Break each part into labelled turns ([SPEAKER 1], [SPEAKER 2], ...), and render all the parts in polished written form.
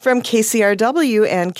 [SPEAKER 1] From KCRW and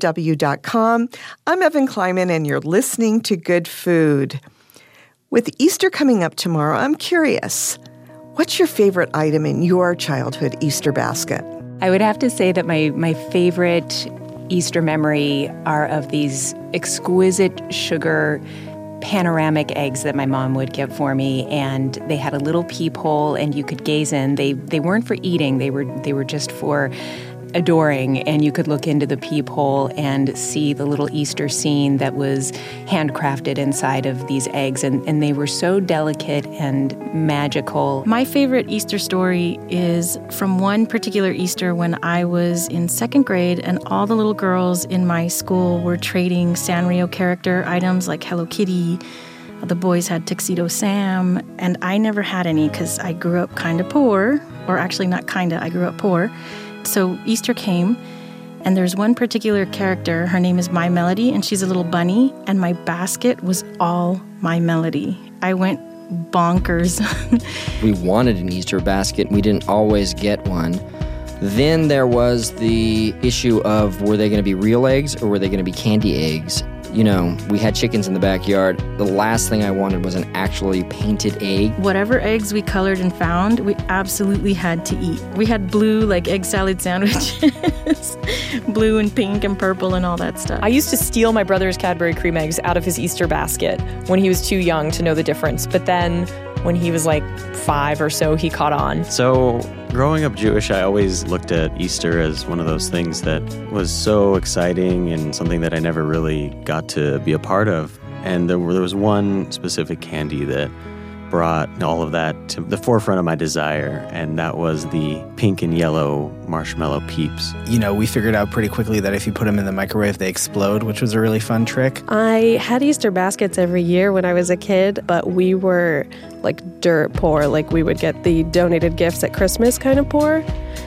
[SPEAKER 1] KCRW.com, I'm Evan Kleiman, and you're listening to Good Food. With Easter coming up tomorrow, I'm curious, what's your favorite item in your childhood Easter basket?
[SPEAKER 2] I would have to say that my favorite Easter memory are of these exquisite sugar panoramic eggs that my mom would get for me, and they had a little peephole and you could gaze in. They weren't for eating, they were just for adoring, and you could look into the peephole and see the little Easter scene that was handcrafted inside of these eggs, and they were so delicate and magical.
[SPEAKER 3] My favorite Easter story is from one particular Easter when I was in second grade, and all the little girls in my school were trading Sanrio character items like Hello Kitty. The boys had Tuxedo Sam, and I never had any because I grew up kind of poor, or actually not kinda, I grew up poor. So Easter came, and there's one particular character, her name is My Melody, and she's a little bunny, and my basket was all My Melody. I went bonkers.
[SPEAKER 4] We wanted an Easter basket. We didn't always get one. Then there was the issue of, were they going to be real eggs or were they going to be candy eggs? You know, we had chickens in the backyard. The last thing I wanted was an actually painted egg.
[SPEAKER 3] Whatever eggs we colored and found, we absolutely had to eat. We had blue, like egg salad sandwiches, blue and pink and purple and all that stuff.
[SPEAKER 5] I used to steal my brother's Cadbury cream eggs out of his Easter basket when he was too young to know the difference. But then when he was like 5 or so, he caught on.
[SPEAKER 6] So growing up Jewish, I always looked at Easter as one of those things that was so exciting and something that I never really got to be a part of. And there was one specific candy that brought all of that to the forefront of my desire, and that was the pink and yellow marshmallow Peeps.
[SPEAKER 7] You know, we figured out pretty quickly that if you put them in the microwave, they explode, which was a really fun trick.
[SPEAKER 8] I had Easter baskets every year when I was a kid, but we were like dirt poor. Like we would get the donated gifts at Christmas kind of poor.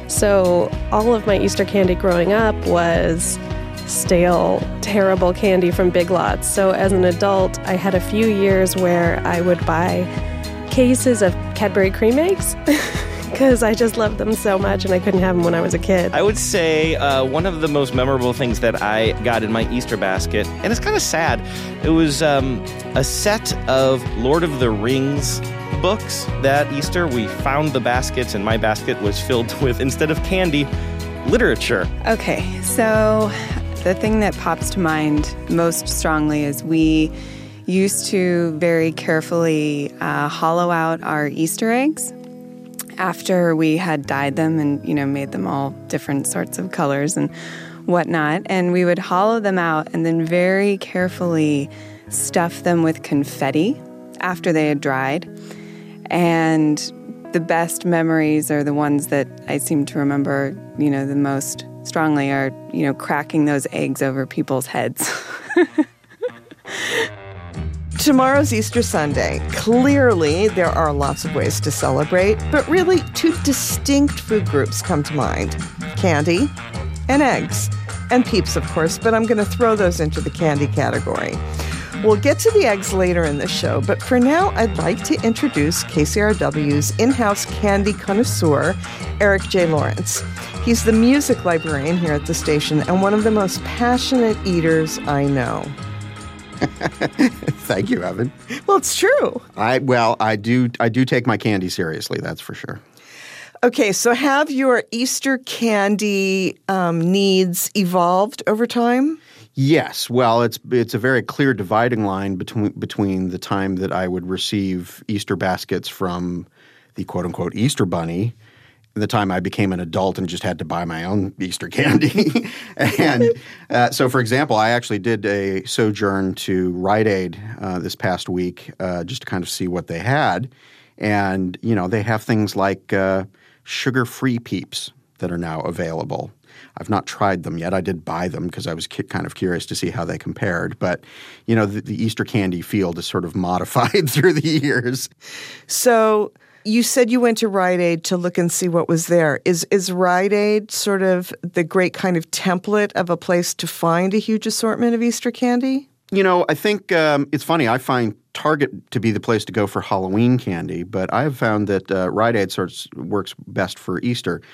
[SPEAKER 8] So all of my Easter candy growing up was stale, terrible candy from Big Lots. So as an adult, I had a few years where I would buy cases of Cadbury cream eggs because I just loved them so much and I couldn't have them when I was a kid.
[SPEAKER 9] I would say one of the most memorable things that I got in my Easter basket, and it's kind of sad, it was a set of Lord of the Rings books. That Easter, we found the baskets, and my basket was filled with, instead of candy, literature.
[SPEAKER 10] Okay, so the thing that pops to mind most strongly is we used to very carefully hollow out our Easter eggs after we had dyed them and, you know, made them all different sorts of colors and whatnot. And we would hollow them out and then very carefully stuff them with confetti after they had dried. And the best memories are the ones that I seem to remember, you know, the most strongly are, you know, cracking those eggs over people's heads.
[SPEAKER 1] Tomorrow's Easter Sunday. Clearly, there are lots of ways to celebrate, but really 2 distinct food groups come to mind. Candy and eggs. And Peeps, of course, but I'm going to throw those into the candy category. We'll get to the eggs later in the show, but for now, I'd like to introduce KCRW's in-house candy connoisseur, Eric J. Lawrence. He's the music librarian here at the station and one of the most passionate eaters I know.
[SPEAKER 11] Thank you, Evan.
[SPEAKER 1] Well, it's true.
[SPEAKER 11] I do take my candy seriously, that's for sure.
[SPEAKER 1] Okay, so have your Easter candy needs evolved over time?
[SPEAKER 11] Yes. Well, it's a very clear dividing line between the time that I would receive Easter baskets from the quote-unquote Easter Bunny the time I became an adult and just had to buy my own Easter candy. And so, for example, I actually did a sojourn to Rite Aid this past week just to kind of see what they had. And, you know, they have things like sugar-free Peeps that are now available. I've not tried them yet. I did buy them because I was kind of curious to see how they compared. But, you know, the Easter candy field is sort of modified through the years.
[SPEAKER 1] So you said you went to Rite Aid to look and see what was there. Is Rite Aid sort of the great kind of template of a place to find a huge assortment of Easter candy?
[SPEAKER 11] You know, I think it's funny. I find Target to be the place to go for Halloween candy, but I've found that Rite Aid works best for Easter.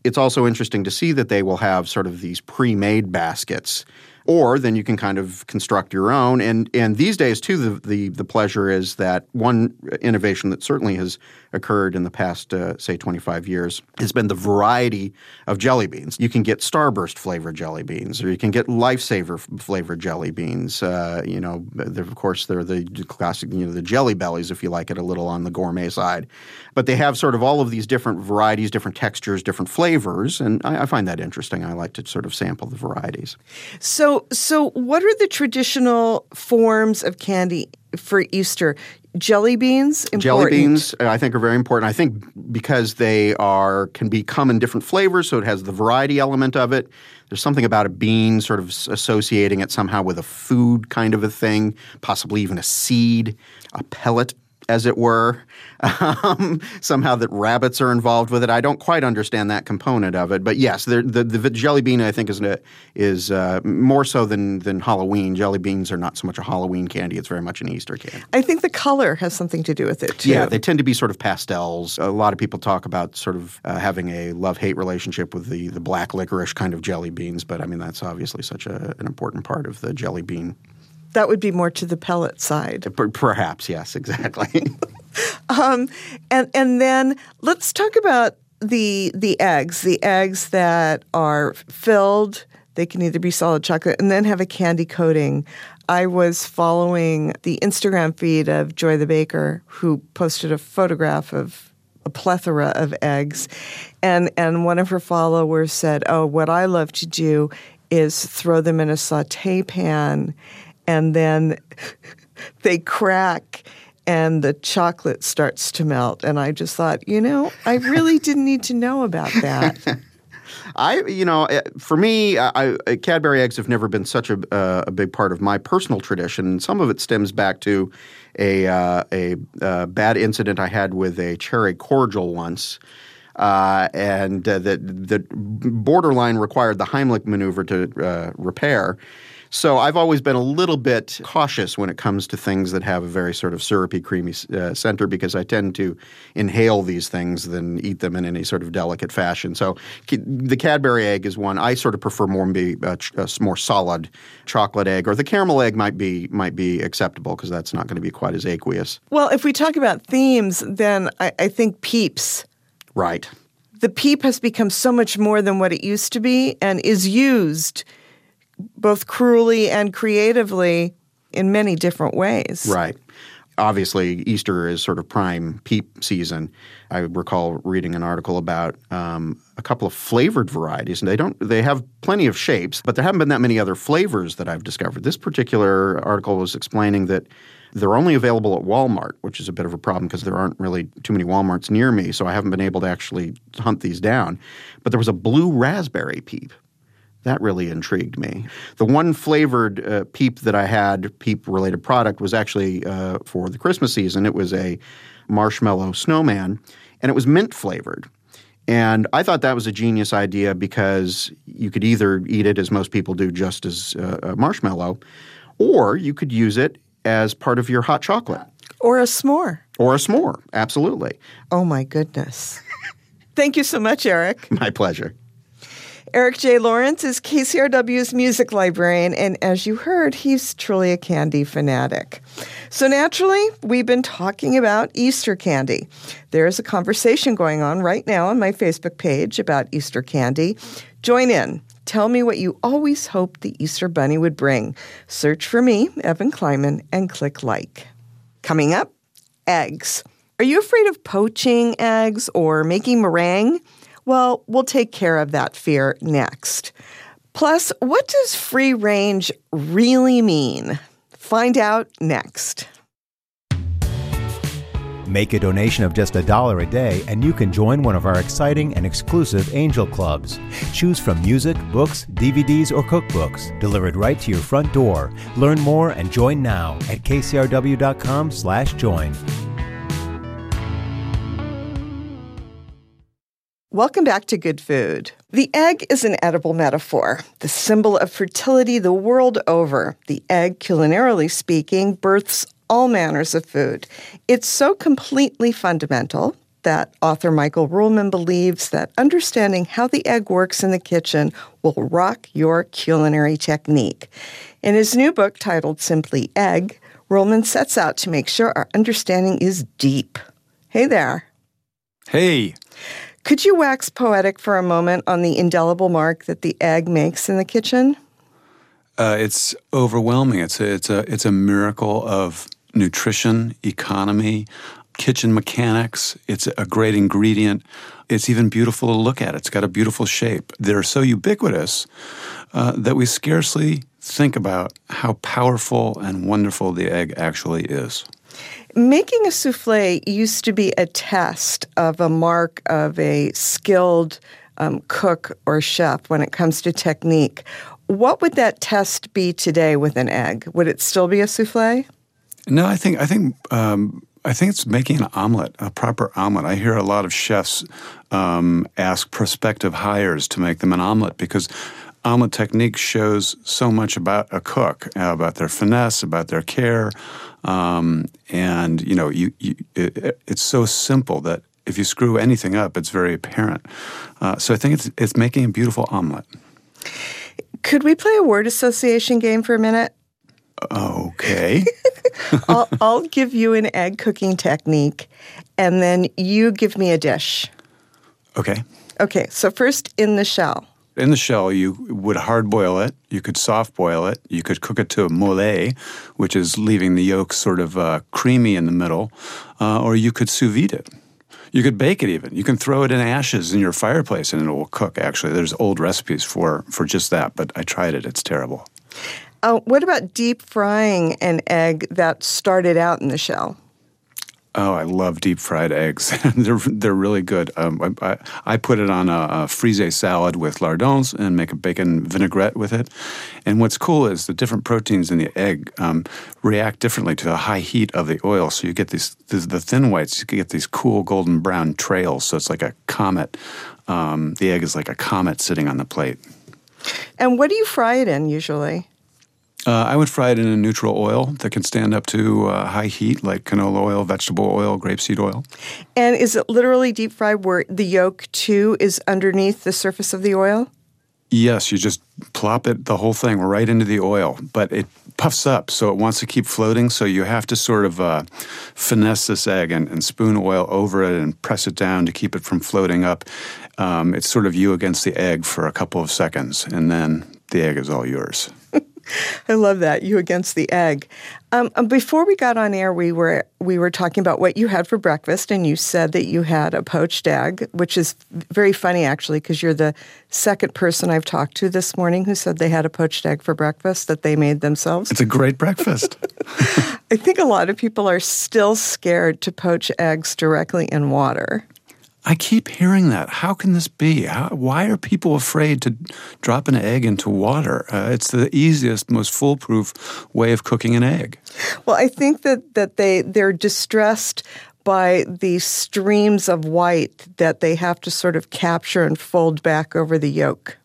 [SPEAKER 11] It's also interesting to see that they will have sort of these pre-made baskets. Or then you can kind of construct your own. And these days, too, the pleasure is that one innovation that certainly has occurred in the past, say, 25 years has been the variety of jelly beans. You can get Starburst flavored jelly beans, or you can get Lifesaver flavored jelly beans. Of course, they're the classic, the Jelly Bellies, if you like it a little on the gourmet side. But they have sort of all of these different varieties, different textures, different flavors. And I find that interesting. I like to sort of sample the varieties.
[SPEAKER 1] So what are the traditional forms of candy for Easter? Jelly beans? Important.
[SPEAKER 11] Jelly beans, I think, are very important. I think because they can come in different flavors, so it has the variety element of it. There's something about a bean sort of associating it somehow with a food kind of a thing, possibly even a seed, a pellet, as it were. Somehow that rabbits are involved with it. I don't quite understand that component of it. But yes, the jelly bean, I think, is more so than Halloween. Jelly beans are not so much a Halloween candy. It's very much an Easter candy.
[SPEAKER 1] I think the color has something to do with it, too.
[SPEAKER 11] Yeah, they tend to be sort of pastels. A lot of people talk about sort of having a love-hate relationship with the black licorice kind of jelly beans. But, I mean, that's obviously such an important part of the jelly bean.
[SPEAKER 1] That would be more to the pellet side.
[SPEAKER 11] Perhaps, yes, exactly.
[SPEAKER 1] And then let's talk about the eggs. The eggs that are filled, they can either be solid chocolate and then have a candy coating. I was following the Instagram feed of Joy the Baker, who posted a photograph of a plethora of eggs. And one of her followers said, "Oh, what I love to do is throw them in a sauté pan, and then they crack and the chocolate starts to melt." And I just thought, I really didn't need to know about that.
[SPEAKER 11] For me, Cadbury eggs have never been such a big part of my personal tradition. Some of it stems back to a bad incident I had with a cherry cordial once. And that borderline required the Heimlich maneuver to repair. So I've always been a little bit cautious when it comes to things that have a very sort of syrupy, creamy center, because I tend to inhale these things than eat them in any sort of delicate fashion. So the Cadbury egg is one. I sort of prefer more solid chocolate egg, or the caramel egg might be acceptable because that's not going to be quite as aqueous.
[SPEAKER 1] Well, if we talk about themes, then I think Peeps.
[SPEAKER 11] Right.
[SPEAKER 1] The Peep has become so much more than what it used to be and is used both cruelly and creatively in many different ways.
[SPEAKER 11] Right. Obviously, Easter is sort of prime Peep season. I recall reading an article about a couple of flavored varieties, and they have plenty of shapes, but there haven't been that many other flavors that I've discovered. This particular article was explaining that they're only available at Walmart, which is a bit of a problem because there aren't really too many Walmarts near me, so I haven't been able to actually hunt these down. But there was a blue raspberry Peep. That really intrigued me. The one flavored Peep that I had, Peep-related product, was actually for the Christmas season. It was a marshmallow snowman, and it was mint flavored. And I thought that was a genius idea because you could either eat it, as most people do, just as a marshmallow, or you could use it as part of your hot chocolate.
[SPEAKER 1] Or a s'more.
[SPEAKER 11] Or a s'more, absolutely.
[SPEAKER 1] Oh, my goodness. Thank you so much, Eric.
[SPEAKER 11] My pleasure.
[SPEAKER 1] Eric J. Lawrence is KCRW's music librarian, and as you heard, he's truly a candy fanatic. So naturally, we've been talking about Easter candy. There's a conversation going on right now on my Facebook page about Easter candy. Join in. Tell me what you always hoped the Easter Bunny would bring. Search for me, Evan Kleiman, and click like. Coming up, eggs. Are you afraid of poaching eggs or making meringue? Well, we'll take care of that fear next. Plus, what does free range really mean? Find out next.
[SPEAKER 12] Make a donation of just $1 a day and you can join one of our exciting and exclusive Angel Clubs. Choose from music, books, DVDs, or cookbooks delivered right to your front door. Learn more and join now at kcrw.com/join.
[SPEAKER 1] Welcome back to Good Food. The egg is an edible metaphor, the symbol of fertility the world over. The egg, culinarily speaking, births all manners of food. It's so completely fundamental that author Michael Ruhlman believes that understanding how the egg works in the kitchen will rock your culinary technique. In his new book titled Simply Egg, Ruhlman sets out to make sure our understanding is deep. Hey there.
[SPEAKER 13] Hey.
[SPEAKER 1] Could you wax poetic for a moment on the indelible mark that the egg makes in the kitchen?
[SPEAKER 13] It's overwhelming. It's a miracle of nutrition, economy, kitchen mechanics. It's a great ingredient. It's even beautiful to look at. It's got a beautiful shape. They're so ubiquitous that we scarcely think about how powerful and wonderful the egg actually is.
[SPEAKER 1] Making a souffle used to be a test of a mark of a skilled cook or chef when it comes to technique. What would that test be today with an egg? Would it still be a souffle?
[SPEAKER 13] No, I think it's making an omelet, a proper omelet. I hear a lot of chefs ask prospective hires to make them an omelet because omelet technique shows so much about a cook, about their finesse, about their care, and it's so simple that if you screw anything up, it's very apparent. So I think it's making a beautiful omelet.
[SPEAKER 1] Could we play a word association game for a minute?
[SPEAKER 13] Okay.
[SPEAKER 1] I'll give you an egg cooking technique, and then you give me a dish.
[SPEAKER 13] Okay.
[SPEAKER 1] Okay, so first in the shell.
[SPEAKER 13] In the shell, you would hard boil it. You could soft boil it. You could cook it to mole, which is leaving the yolk sort of creamy in the middle, or you could sous vide it. You could bake it even. You can throw it in ashes in your fireplace and it will cook, actually. There's old recipes for just that, but I tried it. It's terrible.
[SPEAKER 1] What about deep frying an egg that started out in the shell?
[SPEAKER 13] Oh, I love deep fried eggs. They're really good. I put it on a frisee salad with lardons and make a bacon vinaigrette with it. And what's cool is the different proteins in the egg react differently to the high heat of the oil. So you get the thin whites, you get these cool golden brown trails. So it's like a comet. The egg is like a comet sitting on the plate.
[SPEAKER 1] And what do you fry it in usually?
[SPEAKER 13] I would fry it in a neutral oil that can stand up to high heat, like canola oil, vegetable oil, grapeseed oil.
[SPEAKER 1] And is it literally deep fried where the yolk, too, is underneath the surface of the oil?
[SPEAKER 13] Yes, you just plop it, the whole thing, right into the oil. But it puffs up, so it wants to keep floating, so you have to sort of finesse this egg and spoon oil over it and press it down to keep it from floating up. It's sort of you against the egg for a couple of seconds, and then the egg is all yours.
[SPEAKER 1] I love that, you against the egg. Before we got on air, we were talking about what you had for breakfast, and you said that you had a poached egg, which is very funny, actually, because you're the second person I've talked to this morning who said they had a poached egg for breakfast that they made themselves.
[SPEAKER 13] It's a great breakfast.
[SPEAKER 1] I think a lot of people are still scared to poach eggs directly in water.
[SPEAKER 13] I keep hearing that. How can this be? Why are people afraid to drop an egg into water? It's the easiest, most foolproof way of cooking an egg.
[SPEAKER 1] Well, I think that they're distressed by the streams of white that they have to sort of capture and fold back over the yolk.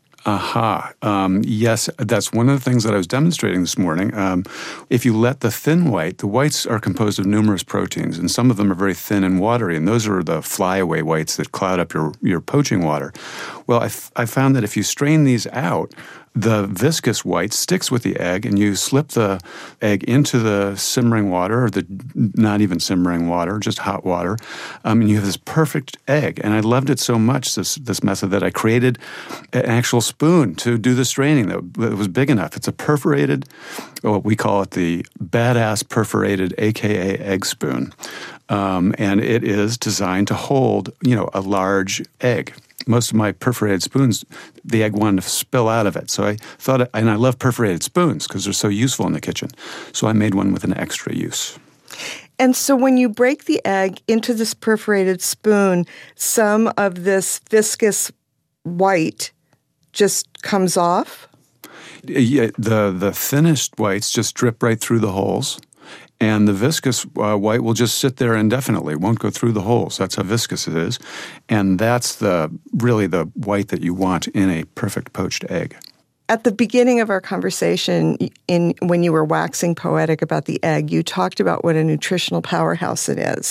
[SPEAKER 13] Yes, that's one of the things that I was demonstrating this morning. If you let the thin white, the whites are composed of numerous proteins, and some of them are very thin and watery, and those are the flyaway whites that cloud up your poaching water. Well, I found that if you strain these out, the viscous white sticks with the egg, and you slip the egg into the simmering water, or the not even simmering water, just hot water, and you have this perfect egg. And I loved it so much, this method, that I created an actual spoon to do the straining that was big enough. It's a perforated, what we call it the badass perforated, aka egg spoon, and it is designed to hold, a large egg. Most of my perforated spoons, the egg wanted to spill out of it. So I thought, and I love perforated spoons because they're so useful in the kitchen. So I made one with an extra use.
[SPEAKER 1] And so when you break the egg into this perforated spoon, some of this viscous white just comes off?
[SPEAKER 13] Yeah, the thinnest whites just drip right through the holes. And the viscous white will just sit there indefinitely, won't go through the holes. That's how viscous it is. And that's really the white that you want in a perfect poached egg.
[SPEAKER 1] At the beginning of our conversation, when you were waxing poetic about the egg, you talked about what a nutritional powerhouse it is.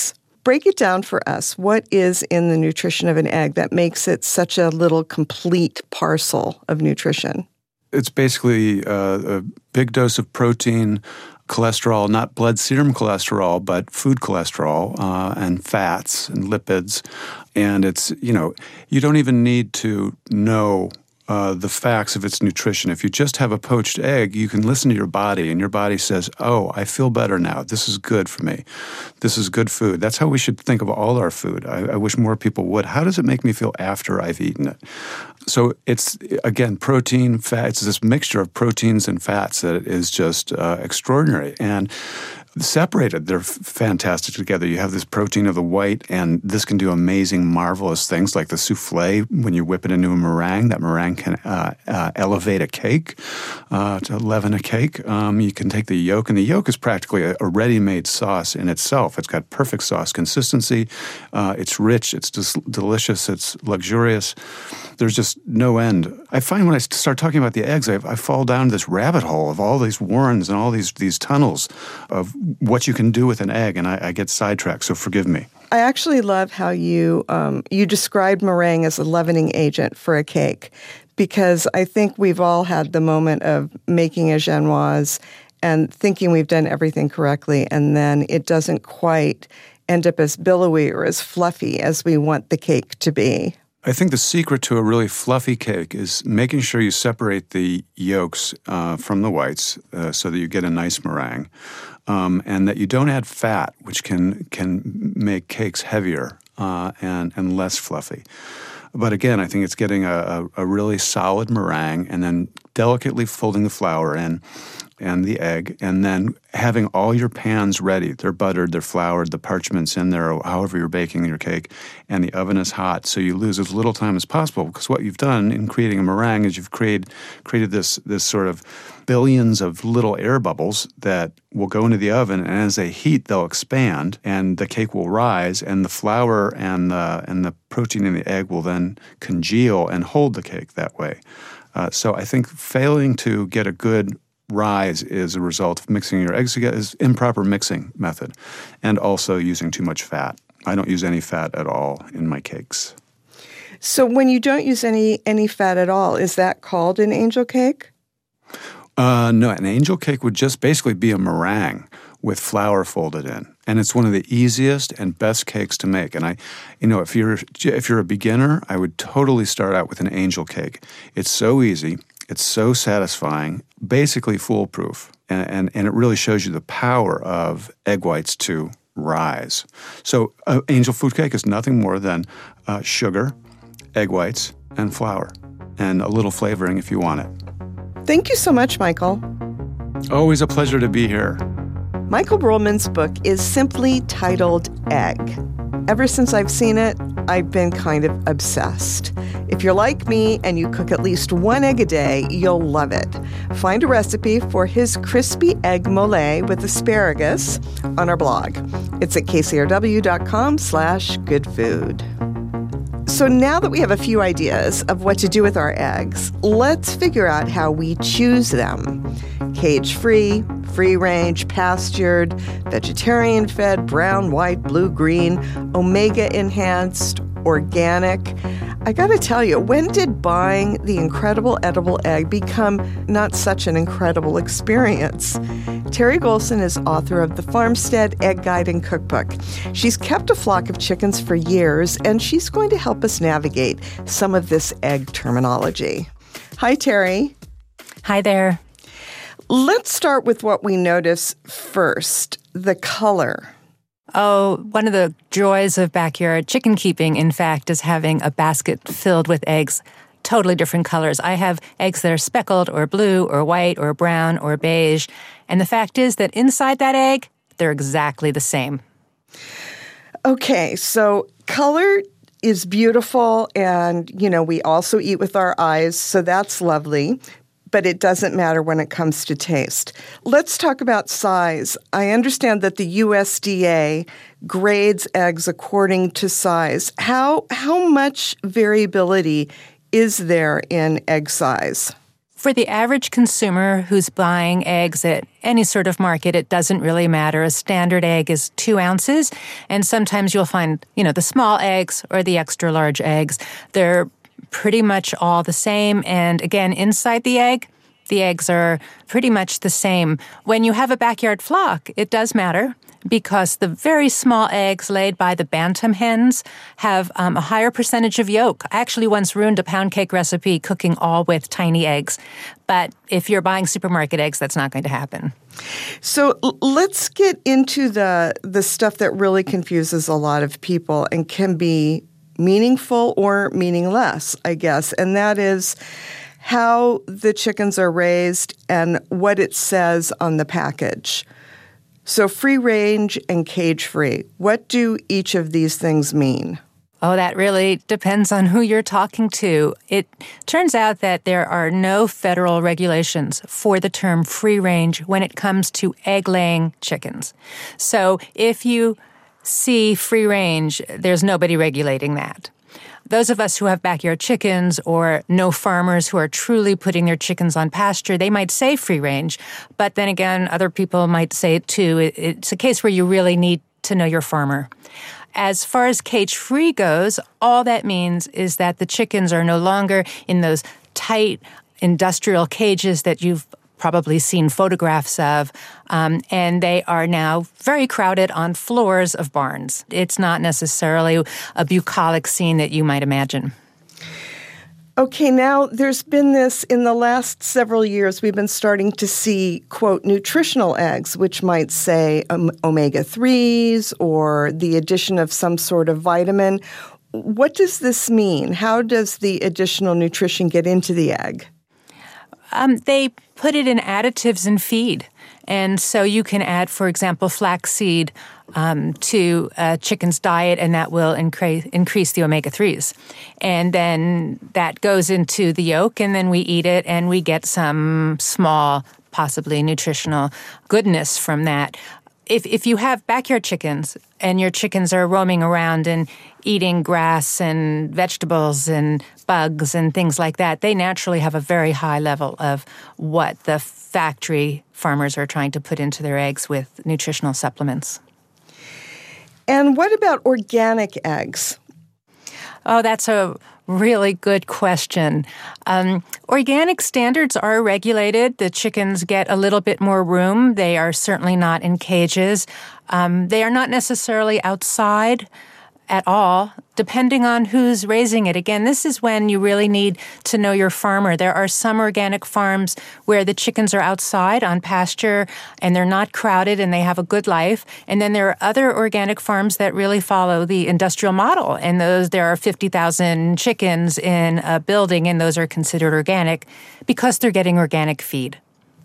[SPEAKER 1] Break it down for us. What is in the nutrition of an egg that makes it such a little complete parcel of nutrition?
[SPEAKER 13] It's basically a big dose of protein, cholesterol, not blood serum cholesterol, but food cholesterol, and fats and lipids. And it's, you don't even need to know the facts of its nutrition. If you just have a poached egg, you can listen to your body, and your body says, oh, I feel better now. This is good for me. This is good food. That's how we should think of all our food. I wish more people would. How does it make me feel after I've eaten it? So it's, again, protein, fat. It's this mixture of proteins and fats that is just extraordinary. And separated, they're fantastic together. You have this protein of the white, and this can do amazing, marvelous things like the souffle. When you whip it into a meringue, that meringue can elevate a cake, to leaven a cake. You can take the yolk, and the yolk is practically a ready-made sauce in itself. It's got perfect sauce consistency. It's rich. It's delicious. It's luxurious. There's just no end. I find when I start talking about the eggs, I fall down this rabbit hole of all these warrens and all these tunnels of what you can do with an egg, and I get sidetracked, so forgive me.
[SPEAKER 1] I actually love how you described meringue as a leavening agent for a cake, because I think we've all had the moment of making a genoise and thinking we've done everything correctly, and then it doesn't quite end up as billowy or as fluffy as we want the cake to be.
[SPEAKER 13] I think the secret to a really fluffy cake is making sure you separate the yolks from the whites so that you get a nice meringue, and that you don't add fat, which can make cakes heavier and less fluffy. But again, I think it's getting a really solid meringue and then delicately folding the flour in and the egg, and then having all your pans ready. They're buttered, they're floured, the parchment's in there, or however you're baking your cake, and the oven is hot, so you lose as little time as possible, because what you've done in creating a meringue is you've created this sort of billions of little air bubbles that will go into the oven, and as they heat, they'll expand, and the cake will rise, and the flour and the protein in the egg will then congeal and hold the cake that way. So I think failing to get a good rise is a result of mixing your eggs together, is improper mixing method, and also using too much fat. I don't use any fat at all in my cakes.
[SPEAKER 1] So when you don't use any fat at all, is that called an angel cake?
[SPEAKER 13] No, an angel cake would just basically be a meringue with flour folded in. And it's one of the easiest and best cakes to make. And if you're a beginner, I would totally start out with an angel cake. It's so easy. It's so satisfying, basically foolproof, and it really shows you the power of egg whites to rise. So angel food cake is nothing more than sugar, egg whites, and flour, and a little flavoring if you want it.
[SPEAKER 1] Thank you so much, Michael.
[SPEAKER 13] Always a pleasure to be here.
[SPEAKER 1] Michael Ruhlman's book is simply titled Egg. Ever since I've seen it, I've been kind of obsessed. If you're like me and you cook at least one egg a day, you'll love it. Find a recipe for his crispy egg mole with asparagus on our blog. It's at kcrw.com/goodfood. So now that we have a few ideas of what to do with our eggs, let's figure out how we choose them. Cage-free, free-range, pastured, vegetarian-fed, brown, white, blue, green, omega-enhanced, organic. I gotta tell you, when did buying the incredible edible egg become not such an incredible experience? Terry Golson is author of the Farmstead Egg Guide and Cookbook. She's kept a flock of chickens for years, and she's going to help us navigate some of this egg terminology. Hi, Terry.
[SPEAKER 14] Hi there.
[SPEAKER 1] Let's start with what we notice first, the color.
[SPEAKER 14] Oh, one of the joys of backyard chicken keeping, in fact, is having a basket filled with eggs, totally different colors. I have eggs that are speckled or blue or white or brown or beige. And the fact is that inside that egg, they're exactly the same.
[SPEAKER 1] Okay, so color is beautiful, and, we also eat with our eyes, so that's lovely. But it doesn't matter when it comes to taste. Let's talk about size. I understand that the USDA grades eggs according to size. How much variability is there in egg size?
[SPEAKER 14] For the average consumer who's buying eggs at any sort of market, it doesn't really matter. A standard egg is 2 ounces, and sometimes you'll find, the small eggs or the extra large eggs. They're pretty much all the same, and again, inside the eggs are pretty much the same. When you have a backyard flock, it does matter, because the very small eggs laid by the bantam hens have a higher percentage of yolk. I actually once ruined a pound cake recipe cooking all with tiny eggs. But if you're buying supermarket eggs, that's not going to happen.
[SPEAKER 1] So let's get into the stuff that really confuses a lot of people and can be meaningful or meaningless, I guess. And that is how the chickens are raised and what it says on the package. So free range and cage free. What do each of these things mean?
[SPEAKER 14] Oh, that really depends on who you're talking to. It turns out that there are no federal regulations for the term free range when it comes to egg-laying chickens. So if you see free range, there's nobody regulating that. Those of us who have backyard chickens or know farmers who are truly putting their chickens on pasture, they might say free range, but then again, other people might say it too. It's a case where you really need to know your farmer. As far as cage-free goes, all that means is that the chickens are no longer in those tight industrial cages that you've probably seen photographs of, and they are now very crowded on floors of barns. It's not necessarily a bucolic scene that you might imagine.
[SPEAKER 1] Okay, now there's been this, in the last several years, we've been starting to see, quote, nutritional eggs, which might say omega-3s or the addition of some sort of vitamin. What does this mean? How does the additional nutrition get into the egg?
[SPEAKER 14] They put it in additives in feed. And so you can add, for example, flaxseed to a chicken's diet, and that will increase the omega-3s. And then that goes into the yolk, and then we eat it, and we get some small, possibly nutritional goodness from that. If you have backyard chickens and your chickens are roaming around and eating grass and vegetables and bugs and things like that, they naturally have a very high level of what the factory farmers are trying to put into their eggs with nutritional supplements.
[SPEAKER 1] And what about organic eggs?
[SPEAKER 14] Oh, that's a really good question. Organic standards are regulated. The chickens get a little bit more room. They are certainly not in cages. They are not necessarily outside at all, depending on who's raising it. Again, this is when you really need to know your farmer. There are some organic farms where the chickens are outside on pasture and they're not crowded and they have a good life. And then there are other organic farms that really follow the industrial model. And there are 50,000 chickens in a building, and those are considered organic because they're getting organic feed.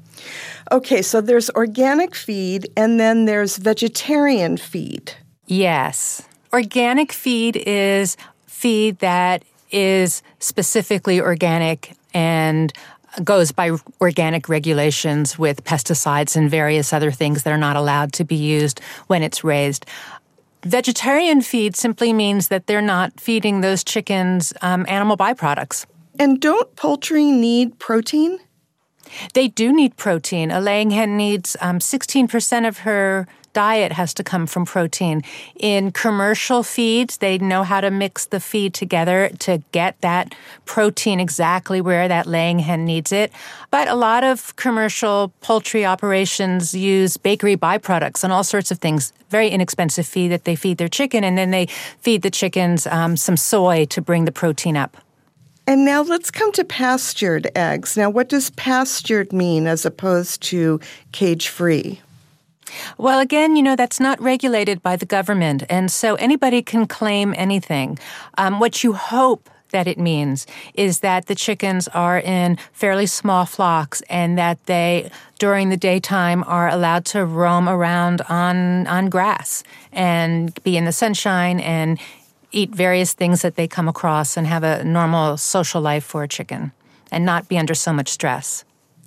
[SPEAKER 1] Okay, so there's organic feed and then there's vegetarian feed.
[SPEAKER 14] Yes. Organic feed is feed that is specifically organic and goes by organic regulations with pesticides and various other things that are not allowed to be used when it's raised. Vegetarian feed simply means that they're not feeding those chickens animal byproducts.
[SPEAKER 1] And don't poultry need protein?
[SPEAKER 14] They do need protein. A laying hen needs 16% of her diet has to come from protein. In commercial feeds, they know how to mix the feed together to get that protein exactly where that laying hen needs it. But a lot of commercial poultry operations use bakery byproducts and all sorts of things, very inexpensive feed that they feed their chicken, and then they feed the chickens some soy to bring the protein up.
[SPEAKER 1] And now let's come to pastured eggs. Now, what does pastured mean as opposed to cage-free?
[SPEAKER 14] Well, again, that's not regulated by the government, and so anybody can claim anything. What you hope that it means is that the chickens are in fairly small flocks and that they, during the daytime, are allowed to roam around on grass and be in the sunshine and eat various things that they come across and have a normal social life for a chicken and not be under so much stress.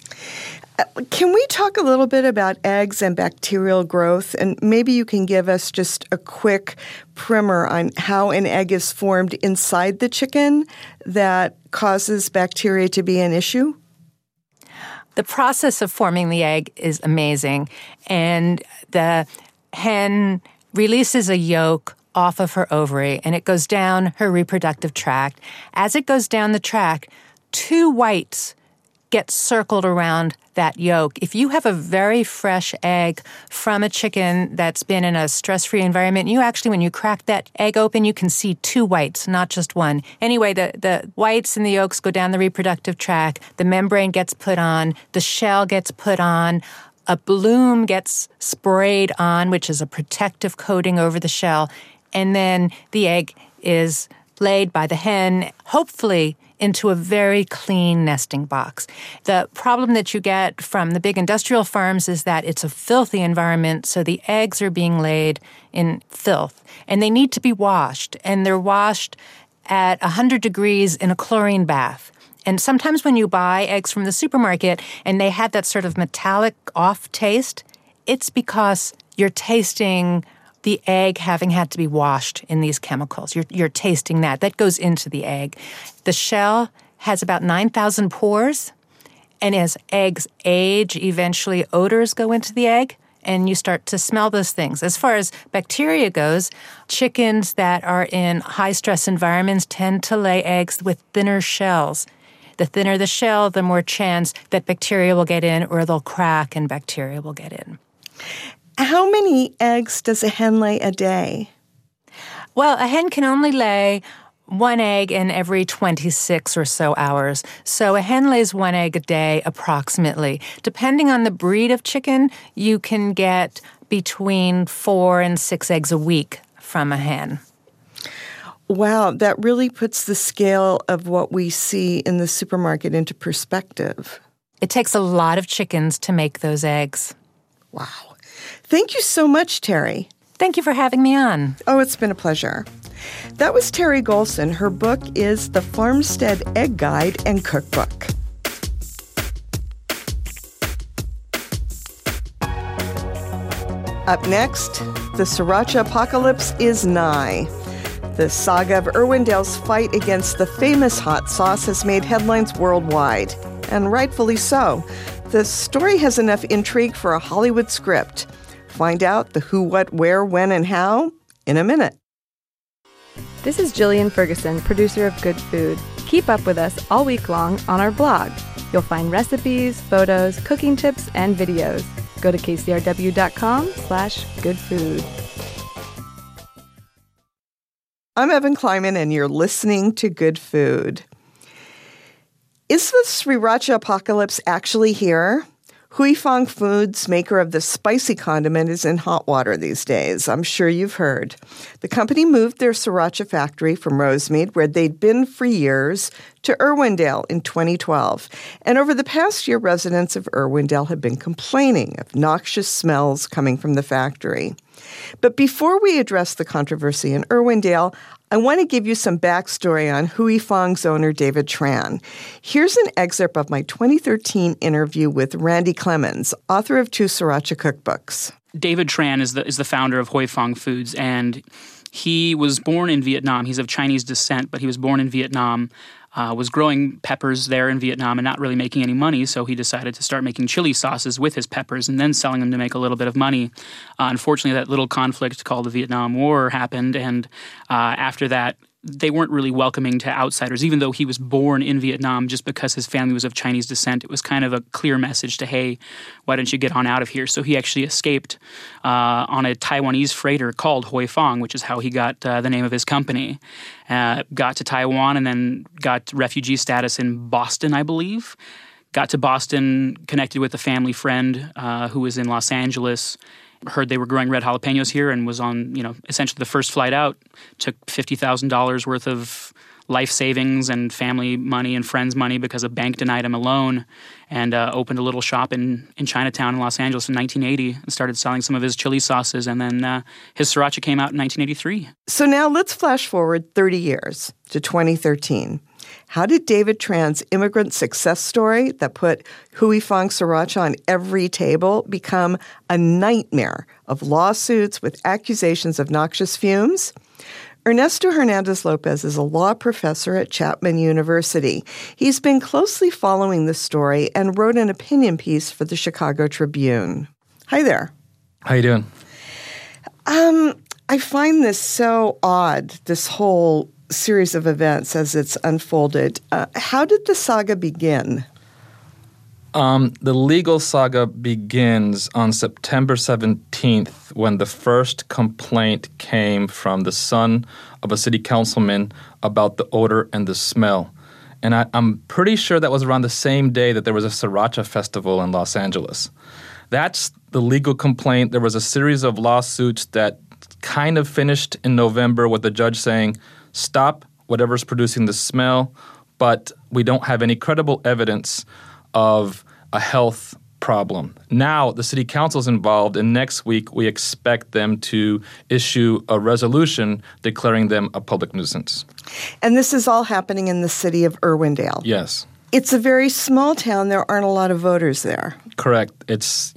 [SPEAKER 1] Can we talk a little bit about eggs and bacterial growth? And maybe you can give us just a quick primer on how an egg is formed inside the chicken that causes bacteria to be an issue?
[SPEAKER 14] The process of forming the egg is amazing, and the hen releases a yolk off of her ovary, and it goes down her reproductive tract. As it goes down the tract, 2 whites get circled around that yolk. If you have a very fresh egg from a chicken that's been in a stress-free environment, you actually, when you crack that egg open, you can see 2 whites, not just one. Anyway, the whites and the yolks go down the reproductive tract, the membrane gets put on, the shell gets put on, a bloom gets sprayed on, which is a protective coating over the shell, and then the egg is laid by the hen, hopefully into a very clean nesting box. The problem that you get from the big industrial farms is that it's a filthy environment, so the eggs are being laid in filth, and they need to be washed, and they're washed at 100 degrees in a chlorine bath. And sometimes when you buy eggs from the supermarket and they have that sort of metallic off taste, it's because you're tasting the egg having had to be washed in these chemicals. You're tasting that. That goes into the egg. The shell has about 9,000 pores, and as eggs age, eventually odors go into the egg, and you start to smell those things. As far as bacteria goes, chickens that are in high-stress environments tend to lay eggs with thinner shells. The thinner the shell, the more chance that bacteria will get in, or they'll crack and bacteria will get in.
[SPEAKER 1] How many eggs does a hen lay a day?
[SPEAKER 14] Well, a hen can only lay 1 egg in every 26 or so hours. So a hen lays 1 egg a day approximately. Depending on the breed of chicken, you can get between 4 and 6 eggs a week from a hen.
[SPEAKER 1] Wow, that really puts the scale of what we see in the supermarket into perspective.
[SPEAKER 14] It takes a lot of chickens to make those eggs.
[SPEAKER 1] Wow. Thank you so much, Terry.
[SPEAKER 14] Thank you for having me on.
[SPEAKER 1] Oh, it's been a pleasure. That was Terry Golson. Her book is The Farmstead Egg Guide and Cookbook. Up next, the Sriracha apocalypse is nigh. The saga of Irwindale's fight against the famous hot sauce has made headlines worldwide, and rightfully so. The story has enough intrigue for a Hollywood script. Find out the who, what, where, when, and how in a minute.
[SPEAKER 15] This is Jillian Ferguson, producer of Good Food. Keep up with us all week long on our blog. You'll find recipes, photos, cooking tips, and videos. Go to kcrw.com/goodfood.
[SPEAKER 1] I'm Evan Kleiman, and you're listening to Good Food. Is the Sriracha apocalypse actually here? Hui Fong Foods, maker of the spicy condiment, is in hot water these days. I'm sure you've heard. The company moved their Sriracha factory from Rosemead, where they'd been for years, to Irwindale in 2012. And over the past year, residents of Irwindale have been complaining of noxious smells coming from the factory. But before we address the controversy in Irwindale, I want to give you some backstory on Hui Fong's owner, David Tran. Here's an excerpt of my 2013 interview with Randy Clemens, author of 2 Sriracha cookbooks.
[SPEAKER 16] David Tran is the founder of Hui Fong Foods, and he was born in Vietnam. He's of Chinese descent, but he was born in Vietnam. Was growing peppers there in Vietnam and not really making any money, so he decided to start making chili sauces with his peppers and then selling them to make a little bit of money. Unfortunately, that little conflict called the Vietnam War happened, and after that, they weren't really welcoming to outsiders, even though he was born in Vietnam. Just because his family was of Chinese descent, it was kind of a clear message to, hey, why don't you get on out of here? So he actually escaped on a Taiwanese freighter called Hui Fong, which is how he got the name of his company. Got to Taiwan and then got refugee status in Boston, I believe. Got to Boston, connected with a family friend who was in Los Angeles. Heard they were growing red jalapenos here and was on, essentially the first flight out. Took $50,000 worth of life savings and family money and friends' money because a bank denied him a loan, and opened a little shop in Chinatown in Los Angeles in 1980 and started selling some of his chili sauces. And then his Sriracha came out in 1983.
[SPEAKER 1] So now let's flash forward 30 years to 2013. How did David Tran's immigrant success story that put Hui Fong Sriracha on every table become a nightmare of lawsuits with accusations of noxious fumes? Ernesto Hernandez Lopez is a law professor at Chapman University. He's been closely following the story and wrote an opinion piece for the Chicago Tribune. Hi there.
[SPEAKER 17] How you doing?
[SPEAKER 1] I find this so odd, this whole series of events as it's unfolded. How did the saga begin?
[SPEAKER 17] The legal saga begins on September 17th when the first complaint came from the son of a city councilman about the odor and the smell. And I'm pretty sure that was around the same day that there was a Sriracha festival in Los Angeles. That's the legal complaint. There was a series of lawsuits that kind of finished in November with the judge saying, stop whatever's producing the smell, but we don't have any credible evidence of a health problem. Now the city council's involved, and next week we expect them to issue a resolution declaring them a public nuisance.
[SPEAKER 1] And this is all happening in the city of Irwindale.
[SPEAKER 17] Yes.
[SPEAKER 1] It's a very small town. There aren't a lot of voters there.
[SPEAKER 17] Correct. It's,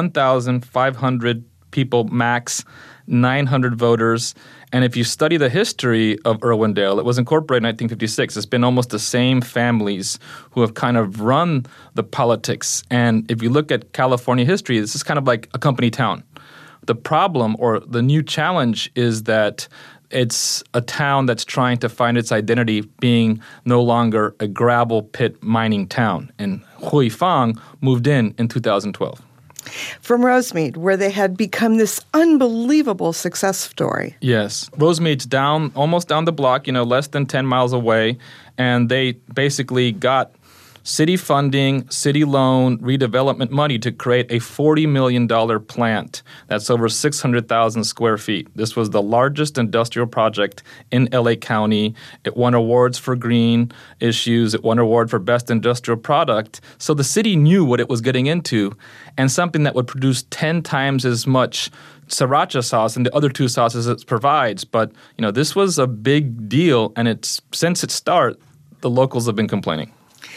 [SPEAKER 17] 1,500 people max, 900 voters. And if you study the history of Irwindale, it was incorporated in 1956. It's been almost the same families who have kind of run the politics. And if you look at California history, this is kind of like a company town. The problem or the new challenge is that it's a town that's trying to find its identity being no longer a gravel pit mining town. And Huy Fong moved in 2012.
[SPEAKER 1] From Rosemead, where they had become this unbelievable success story.
[SPEAKER 17] Yes. Rosemead's almost down the block, less than 10 miles away, and they basically got city funding, city loan, redevelopment money to create a $40 million plant that's over 600,000 square feet. This was the largest industrial project in LA County. It won awards for green issues. It won an award for best industrial product. So the city knew what it was getting into, and something that would produce 10 times as much Sriracha sauce and the other two sauces it provides. But, this was a big deal, and since its start, the locals have been complaining.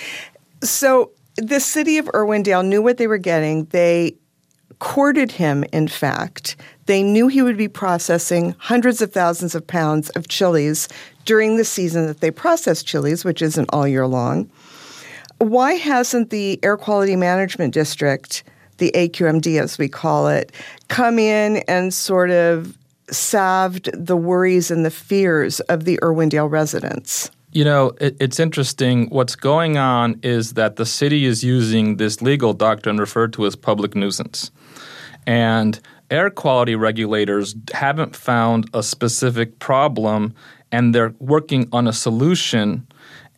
[SPEAKER 1] So the city of Irwindale knew what they were getting. They courted him, in fact. They knew he would be processing hundreds of thousands of pounds of chilies during the season that they process chilies, which isn't all year long. Why hasn't the Air Quality Management District, the AQMD as we call it, come in and sort of salved the worries and the fears of the Irwindale residents?
[SPEAKER 17] It's interesting. What's going on is that the city is using this legal doctrine referred to as public nuisance. And air quality regulators haven't found a specific problem, and they're working on a solution.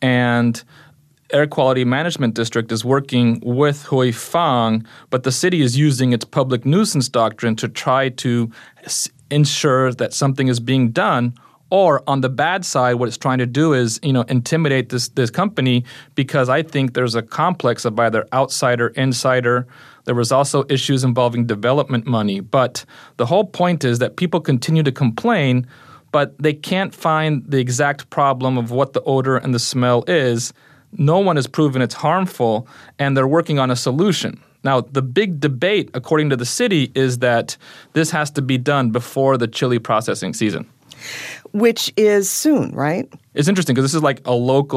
[SPEAKER 17] And Air Quality Management District is working with Huy Fong, but the city is using its public nuisance doctrine to try to ensure that something is being done. Or on the bad side, what it's trying to do is, intimidate this company, because I think there's a complex of either outsider, insider. There was also issues involving development money. But the whole point is that people continue to complain, but they can't find the exact problem of what the odor and the smell is. No one has proven it's harmful, and they're working on a solution. Now, the big debate, according to the city, is that this has to be done before the chili processing season.
[SPEAKER 1] Which is soon, right?
[SPEAKER 17] It's interesting because this is like a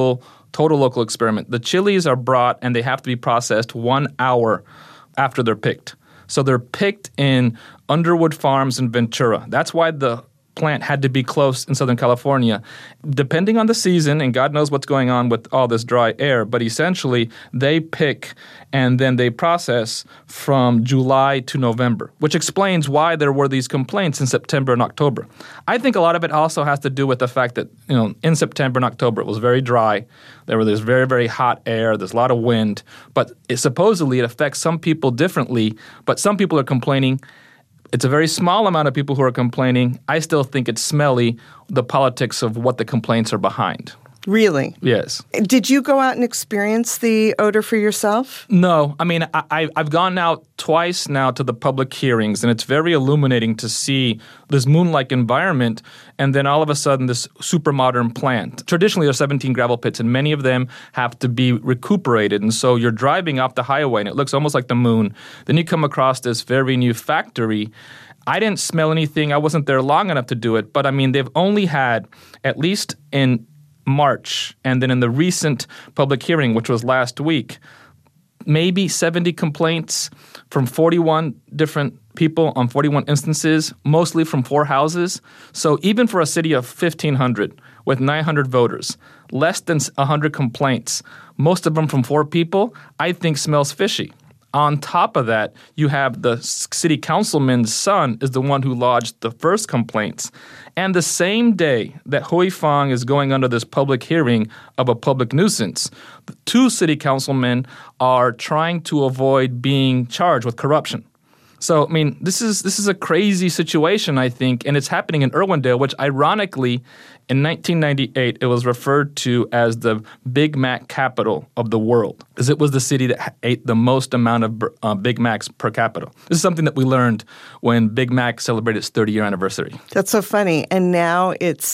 [SPEAKER 17] total local experiment. The chilies are brought and they have to be processed 1 hour after they're picked. So they're picked in Underwood Farms in Ventura. That's why the plant had to be close in Southern California. Depending on the season, and God knows what's going on with all this dry air, but essentially they pick and then they process from July to November, which explains why there were these complaints in September and October. I think a lot of it also has to do with the fact that, in September and October it was very dry. There was this very, very hot air. There's a lot of wind. But supposedly it affects some people differently, but some people are complaining. It's a very small amount of people who are complaining. I still think it's smelly, the politics of what the complaints are behind.
[SPEAKER 1] Really?
[SPEAKER 17] Yes.
[SPEAKER 1] Did you go out and experience the odor for yourself?
[SPEAKER 17] No. I mean, I've gone out twice now to the public hearings, and it's very illuminating to see this moon-like environment and then all of a sudden this super modern plant. Traditionally, there are 17 gravel pits, and many of them have to be recuperated. And so you're driving off the highway, and it looks almost like the moon. Then you come across this very new factory. I didn't smell anything. I wasn't there long enough to do it. But, I mean, they've only had, at least in March and then in the recent public hearing, which was last week, maybe 70 complaints from 41 different people on 41 instances, mostly from 4 houses. So even for a city of 1,500 with 900 voters, less than 100 complaints, most of them from 4 people, I think smells fishy. On top of that, you have the city councilman's son is the one who lodged the first complaints. And the same day that Huy Fong is going under this public hearing of a public nuisance, 2 city councilmen are trying to avoid being charged with corruption. So, I mean, this is a crazy situation, I think, and it's happening in Irwindale, which ironically, in 1998, it was referred to as the Big Mac capital of the world, because it was the city that ate the most amount of Big Macs per capita. This is something that we learned when Big Mac celebrated its 30-year anniversary.
[SPEAKER 1] That's so funny. And now it's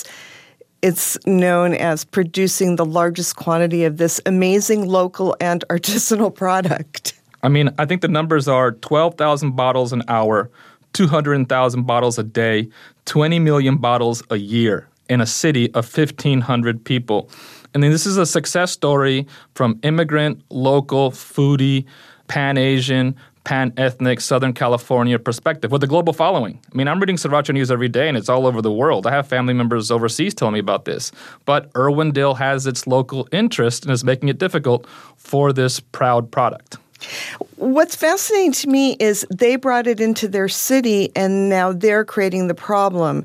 [SPEAKER 1] known as producing the largest quantity of this amazing local and artisanal product.
[SPEAKER 17] I mean, I think the numbers are 12,000 bottles an hour, 200,000 bottles a day, 20 million bottles a year in a city of 1,500 people. And then this is a success story from immigrant, local, foodie, Pan-Asian, pan-ethnic, Southern California perspective with a global following. I mean, I'm reading Sriracha News every day, and it's all over the world. I have family members overseas telling me about this. But Irwindale has its local interest and is making it difficult for this proud product.
[SPEAKER 1] What's fascinating to me is they brought it into their city, and now they're creating the problem.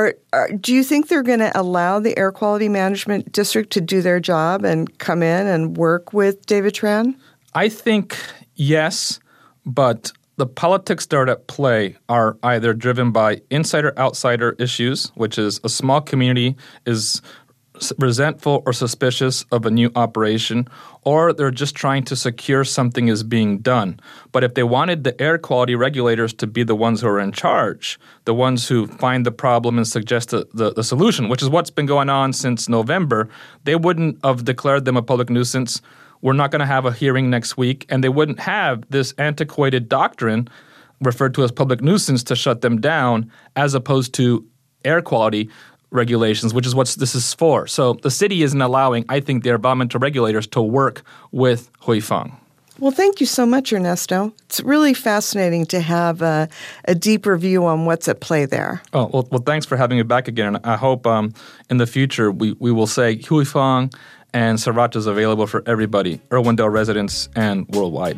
[SPEAKER 1] Do you think they're going to allow the Air Quality Management District to do their job and come in and work with David Tran?
[SPEAKER 17] I think yes, but the politics that are at play are either driven by insider-outsider issues, which is a small community is resentful or suspicious of a new operation, or they're just trying to secure something is being done. But if they wanted the air quality regulators to be the ones who are in charge, the ones who find the problem and suggest the solution, which is what's been going on since November, they wouldn't have declared them a public nuisance. We're not going to have a hearing next week, and they wouldn't have this antiquated doctrine referred to as public nuisance to shut them down, as opposed to air quality regulations, which is what this is for. So the city isn't allowing, I think, the environmental regulators to work with Huy Fong.
[SPEAKER 1] Well, thank you so much, Ernesto. It's really fascinating to have a deeper view on what's at play there.
[SPEAKER 17] Oh, well, thanks for having me back again. And I hope in the future we will say Huy Fong and Sriracha is available for everybody, Irwindale residents and worldwide.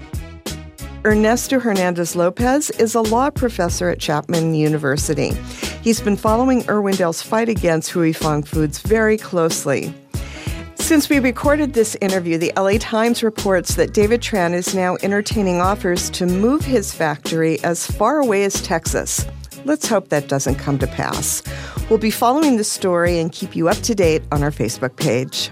[SPEAKER 1] Ernesto Hernandez-Lopez is a law professor at Chapman University. He's been following Irwindale's fight against Huy Fong Foods very closely. Since we recorded this interview, the LA Times reports that David Tran is now entertaining offers to move his factory as far away as Texas. Let's hope that doesn't come to pass. We'll be following the story and keep you up to date on our Facebook page.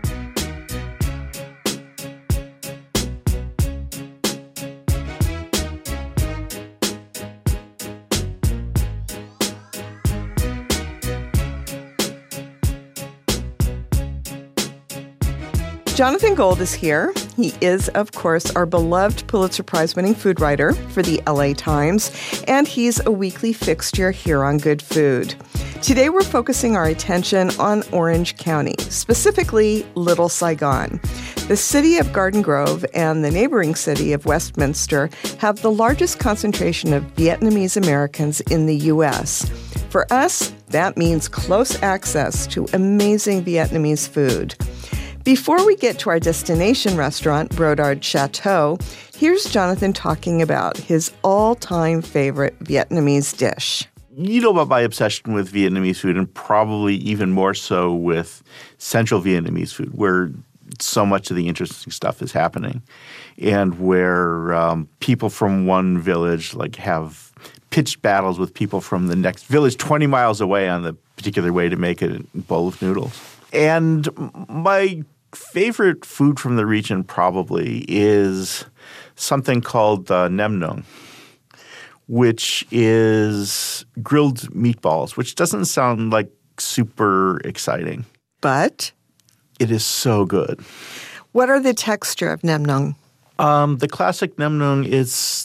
[SPEAKER 1] Jonathan Gold is here. He is, of course, our beloved Pulitzer Prize-winning food writer for the LA Times, and he's a weekly fixture here on Good Food. Today, we're focusing our attention on Orange County, specifically Little Saigon. The city of Garden Grove and the neighboring city of Westminster have the largest concentration of Vietnamese Americans in the U.S. For us, that means close access to amazing Vietnamese food. Before we get to our destination restaurant, Brodard Chateau, here's Jonathan talking about his all-time favorite Vietnamese dish.
[SPEAKER 18] You know about my obsession with Vietnamese food, and probably even more so with Central Vietnamese food, where so much of the interesting stuff is happening, and where people from one village have pitched battles with people from the next village 20 miles away on the particular way to make a bowl of noodles. And my favorite food from the region probably is something called nem nung, which is grilled meatballs, which doesn't sound like super exciting.
[SPEAKER 1] But?
[SPEAKER 18] It is so good.
[SPEAKER 1] What are the texture of nem nung?
[SPEAKER 18] The classic nem nung is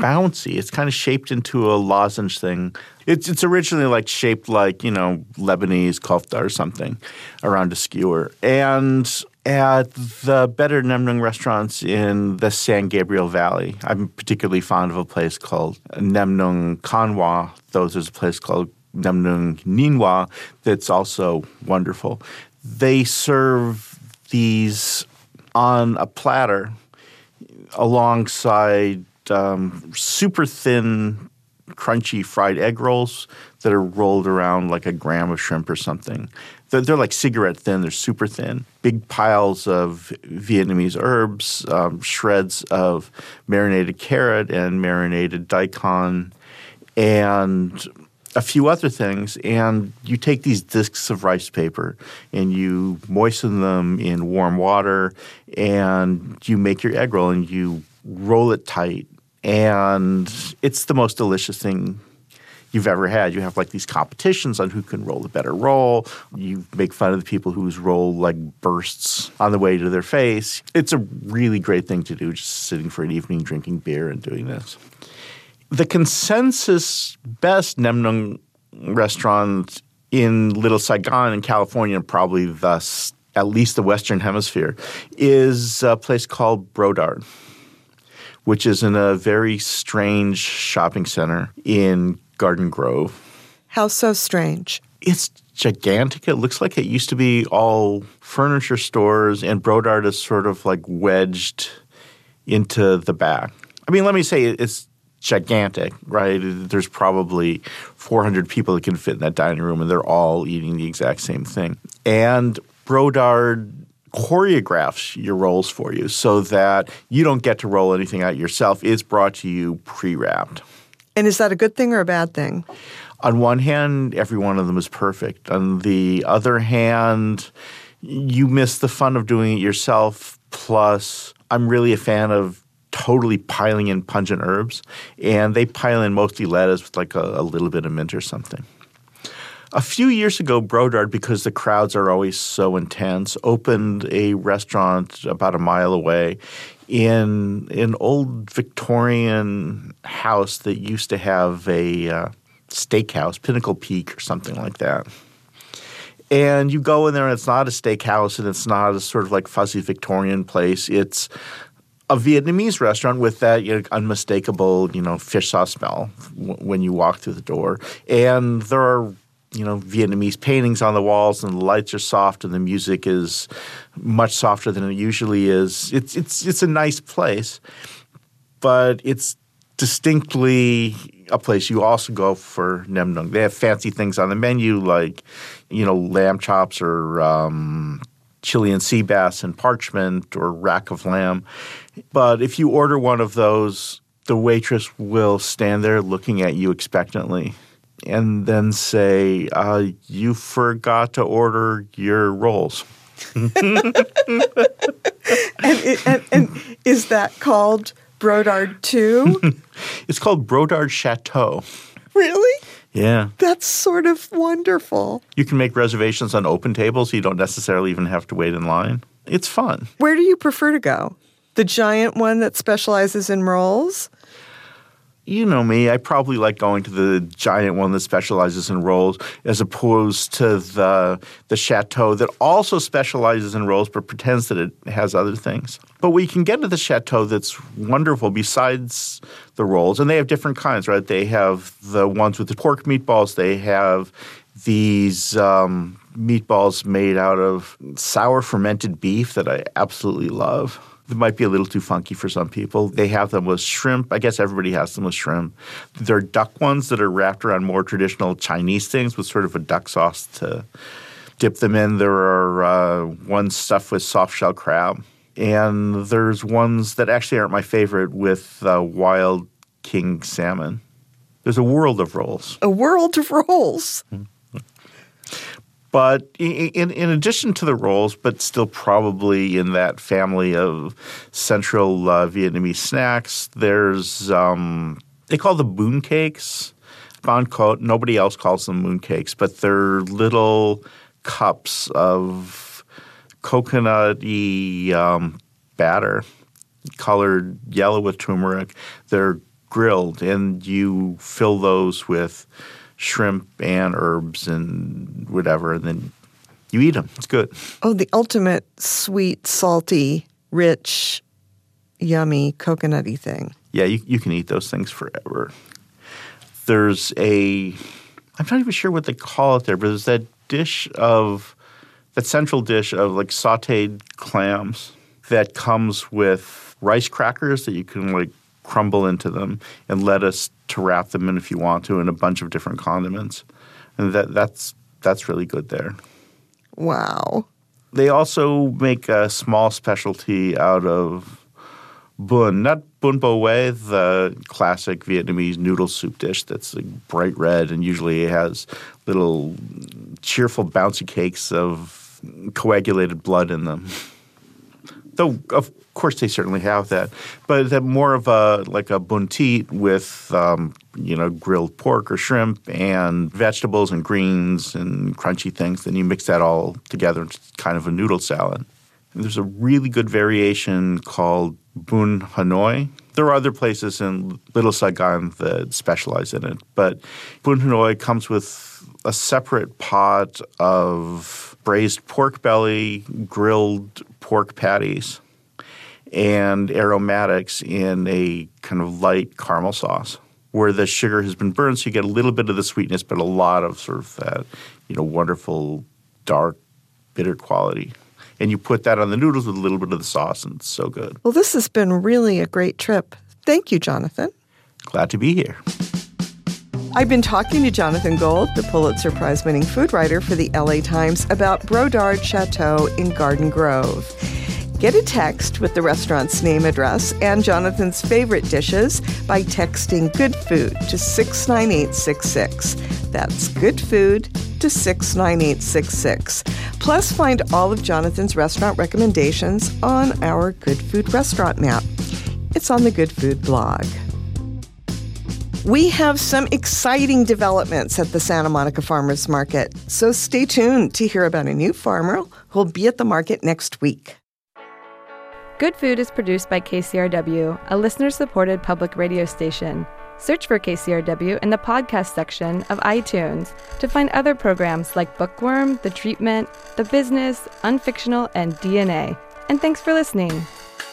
[SPEAKER 18] bouncy. It's kind of shaped into a lozenge thing. It's originally like shaped like, Lebanese kofta or something around a skewer. And at the better Namnung restaurants in the San Gabriel Valley, I'm particularly fond of a place called Namnung Kanwa. There's a place called Namnung Ninwa that's also wonderful. They serve these on a platter alongside super thin, crunchy fried egg rolls that are rolled around like a gram of shrimp or something. They're like cigarette thin. They're super thin. Big piles of Vietnamese herbs, shreds of marinated carrot and marinated daikon, and a few other things. And you take these discs of rice paper and you moisten them in warm water and you make your egg roll and you roll it tight. And it's the most delicious thing you've ever had. You have like these competitions on who can roll the better roll. You make fun of the people whose roll like bursts on the way to their face. It's a really great thing to do, just sitting for an evening drinking beer and doing this. The consensus best Namnung restaurant in Little Saigon in California, and probably thus at least the Western Hemisphere, is a place called Brodard, which is in a very strange shopping center in Garden Grove.
[SPEAKER 1] How so strange?
[SPEAKER 18] It's gigantic. It looks like it used to be all furniture stores, and Brodard is sort of like wedged into the back. I mean, let me say it's gigantic, right? There's probably 400 people that can fit in that dining room, and they're all eating the exact same thing. And Brodard choreographs your rolls for you so that you don't get to roll anything out yourself. It's brought to you pre-wrapped.
[SPEAKER 1] And is that a good thing or a bad thing?
[SPEAKER 18] On one hand, every one of them is perfect. On the other hand, you miss the fun of doing it yourself. Plus, I'm really a fan of totally piling in pungent herbs, and they pile in mostly lettuce with like a little bit of mint or something. A few years ago, Brodard, because the crowds are always so intense, opened a restaurant about a mile away in an old Victorian house that used to have a steakhouse, Pinnacle Peak or something like that. And you go in there and it's not a steakhouse and it's not a sort of like fuzzy Victorian place. It's a Vietnamese restaurant with that unmistakable, fish sauce smell when you walk through the door. And there are Vietnamese paintings on the walls, and the lights are soft, and the music is much softer than it usually is. It's a nice place, but it's distinctly a place you also go for Namnung. They have fancy things on the menu like, lamb chops or Chilean sea bass and parchment or rack of lamb. But if you order one of those, the waitress will stand there looking at you expectantly and then say, you forgot to order your rolls.
[SPEAKER 1] And is that called Brodard 2?
[SPEAKER 18] It's called Brodard Chateau.
[SPEAKER 1] Really?
[SPEAKER 18] Yeah.
[SPEAKER 1] That's sort of wonderful.
[SPEAKER 18] You can make reservations on open tables, so you don't necessarily even have to wait in line. It's fun.
[SPEAKER 1] Where do you prefer to go? The giant one that specializes in rolls?
[SPEAKER 18] You know me. I probably like going to the giant one that specializes in rolls as opposed to the chateau that also specializes in rolls but pretends that it has other things. But we can get to the chateau that's wonderful besides the rolls, and they have different kinds, right? They have the ones with the pork meatballs. They have these meatballs made out of sour fermented beef that I absolutely love. It might be a little too funky for some people. They have them with shrimp. I guess everybody has them with shrimp. There are duck ones that are wrapped around more traditional Chinese things with sort of a duck sauce to dip them in. There are ones stuffed with soft-shell crab. And there's ones that actually aren't my favorite with wild king salmon. There's a world of rolls.
[SPEAKER 1] A world of rolls.
[SPEAKER 18] But in addition to the rolls, but still probably in that family of central Vietnamese snacks, there's they call the bún cakes. Nobody else calls them moon cakes, but they're little cups of coconut-y batter colored yellow with turmeric. They're grilled, and you fill those with shrimp and herbs and whatever, and then you eat them. It's good.
[SPEAKER 1] Oh, the ultimate sweet, salty, rich, yummy, coconutty thing.
[SPEAKER 18] Yeah, you can eat those things forever. There's I'm not even sure what they call it there, but there's that central dish of like sauteed clams that comes with rice crackers that you can like crumble into them and lettuce to wrap them in if you want to, and a bunch of different condiments. And that's really good there.
[SPEAKER 1] Wow.
[SPEAKER 18] They also make a small specialty out of bun, not bun bo hue, the classic Vietnamese noodle soup dish that's like bright red and usually has little cheerful bouncy cakes of coagulated blood in them. Though, of course, they certainly have that. But that more of a bun thit with, grilled pork or shrimp and vegetables and greens and crunchy things. Then you mix that all together into kind of a noodle salad. And there's a really good variation called bun Hanoi. There are other places in Little Saigon that specialize in it. But bun Hanoi comes with a separate pot of braised pork belly, grilled pork patties, and aromatics in a kind of light caramel sauce where the sugar has been burned, so you get a little bit of the sweetness, but a lot of sort of that, wonderful, dark, bitter quality. And you put that on the noodles with a little bit of the sauce, and it's so good.
[SPEAKER 1] Well, this has been really a great trip. Thank you, Jonathan.
[SPEAKER 18] Glad to be here.
[SPEAKER 1] I've been talking to Jonathan Gold, the Pulitzer Prize-winning food writer for the LA Times, about Brodard Chateau in Garden Grove. Get a text with the restaurant's name, address, and Jonathan's favorite dishes by texting Good Food to 69866. That's Good Food to 69866. Plus, find all of Jonathan's restaurant recommendations on our Good Food restaurant map. It's on the Good Food blog. We have some exciting developments at the Santa Monica Farmers Market, so stay tuned to hear about a new farmer who'll be at the market next week.
[SPEAKER 15] Good Food is produced by KCRW, a listener-supported public radio station. Search for KCRW in the podcast section of iTunes to find other programs like Bookworm, The Treatment, The Business, Unfictional, and DNA. And thanks for listening.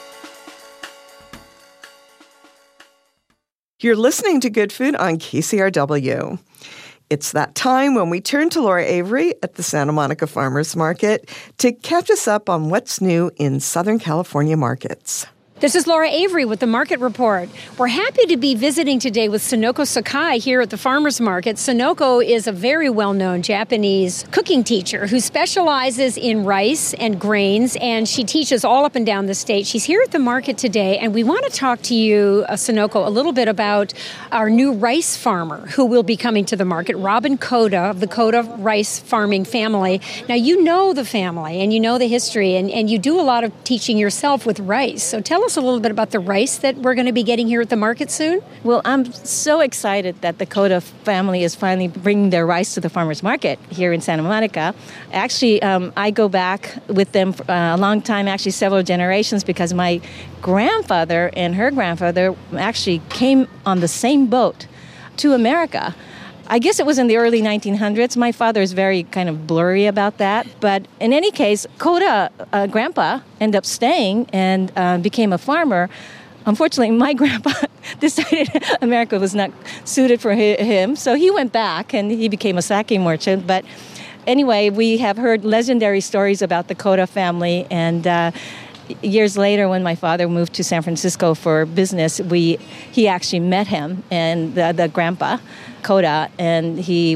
[SPEAKER 1] You're listening to Good Food on KCRW. It's that time when we turn to Laura Avery at the Santa Monica Farmers Market to catch us up on what's new in Southern California markets.
[SPEAKER 19] This is Laura Avery with the Market Report. We're happy to be visiting today with Sonoko Sakai here at the Farmers Market. Sonoko is a very well-known Japanese cooking teacher who specializes in rice and grains, and she teaches all up and down the state. She's here at the market today, and we want to talk to you, Sonoko, a little bit about our new rice farmer who will be coming to the market, Robin Koda of the Koda rice farming family. Now, you know the family, and you know the history, and you do a lot of teaching yourself with rice. So tell us a little bit about the rice that we're going to be getting here at the market soon.
[SPEAKER 20] Well, I'm so excited that the Koda family is finally bringing their rice to the farmers market here in Santa Monica. Actually, I go back with them for a long time, actually several generations, because my grandfather and her grandfather actually came on the same boat to America. I guess it was in the early 1900s. My father is very kind of blurry about that. But in any case, Koda, grandpa, ended up staying and became a farmer. Unfortunately, my grandpa decided America was not suited for him, so he went back and he became a sake merchant. But anyway, we have heard legendary stories about the Koda family, and years later, when my father moved to San Francisco for business, he actually met him and the grandpa, Koda, and he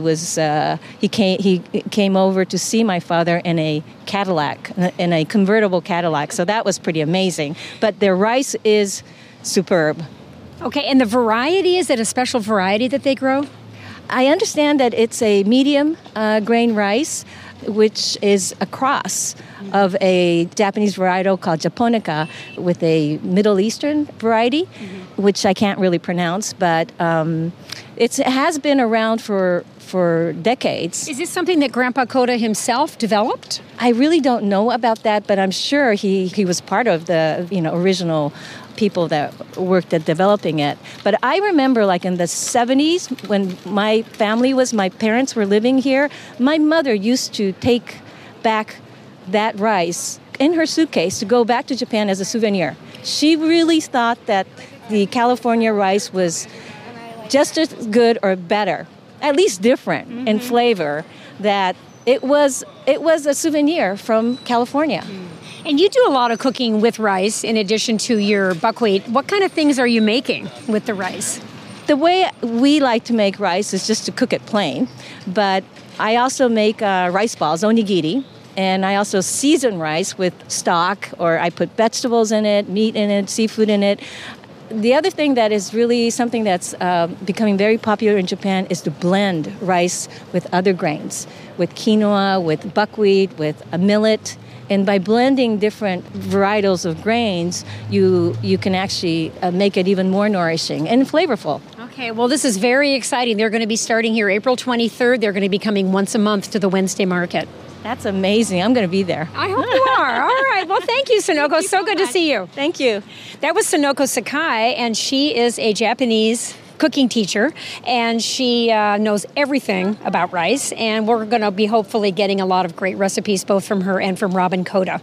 [SPEAKER 20] came over to see my father in a Cadillac, in a convertible Cadillac. So that was pretty amazing. But their rice is superb.
[SPEAKER 19] Okay, and the variety, is it a special variety that they grow?
[SPEAKER 20] I understand that it's a medium grain rice, which is a cross of a Japanese varietal called Japonica with a Middle Eastern variety, which I can't really pronounce, but it has been around for decades.
[SPEAKER 19] Is this something that Grandpa Koda himself developed?
[SPEAKER 20] I really don't know about that, but I'm sure he was part of the original people that worked at developing it. But I remember like in the 70s when my parents were living here, my mother used to take back that rice in her suitcase to go back to Japan as a souvenir. She really thought that the California rice was just as good or better, at least different in flavor, that it was a souvenir from California.
[SPEAKER 19] And you do a lot of cooking with rice in addition to your buckwheat. What kind of things are you making with the rice?
[SPEAKER 20] The way we like to make rice is just to cook it plain, but I also make rice balls, onigiri, and I also season rice with stock, or I put vegetables in it, meat in it, seafood in it. The other thing that is really something that's becoming very popular in Japan is to blend rice with other grains, with quinoa, with buckwheat, with a millet. And by blending different varietals of grains, you can actually make it even more nourishing and flavorful.
[SPEAKER 19] Okay, well, this is very exciting. They're going to be starting here April 23rd. They're going to be coming once a month to the Wednesday market.
[SPEAKER 20] That's amazing. I'm going to be there.
[SPEAKER 19] I hope you are. All right. Well, thank you, Sonoko. So good to see you.
[SPEAKER 20] Thank you.
[SPEAKER 19] That was Sonoko Sakai, and she is a Japanese cooking teacher, and she knows everything about rice, and we're going to be hopefully getting a lot of great recipes both from her and from Robin Koda.